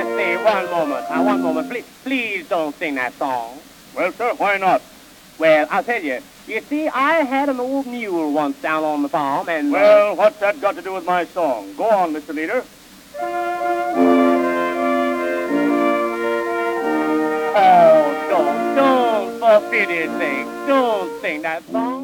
say, one moment. One moment. Please don't sing that song. Well, sir, why not? Well, I'll tell you. You see, I had an old mule once down on the farm, and... Well, what's that got to do with my song? Go on, Mr. Leader. Oh, don't, for pity's sake, don't sing that song.